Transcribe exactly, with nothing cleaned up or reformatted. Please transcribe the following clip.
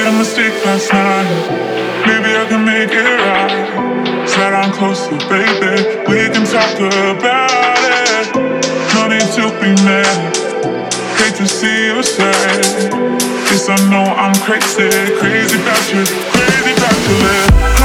mistake last night. Maybe I can make it right. Slide down closer, baby. We can talk about it. No need to be mad. Hate to see you sad. Yes, I know I'm crazy, crazy about you, crazy about you, live.